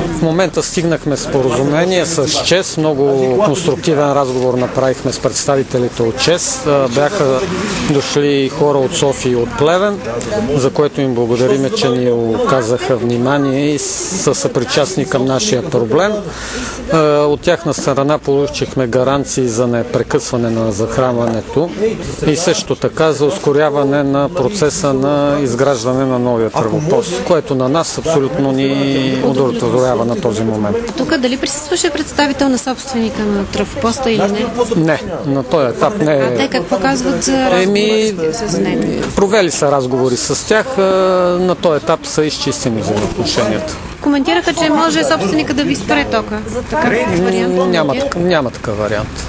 В момента стигнахме споразумение с ЧЕЗ. Много конструктивен разговор направихме с представителите от ЧЕЗ. Бяха дошли хора от София и от Плевен, за което им благодариме, че ни оказаха внимание и са съпричастни към нашия проблем. От тяхна страна получихме гаранции за непрекъсване на захранването и също така за ускоряване на процеса на изграждане на новия тръбопост, което на нас абсолютно ни удовлетворява на този момент. Тук дали присъстваше представител на собственика на тръбопоста или не? Не, на този етап не е. А те какво казват за разговорите с него? Провели са разговори с тях, на този етап са изчистени за отношенията. Коментираха, че може собственика да ви спре тока. Така вариант? Няма такъв вариант.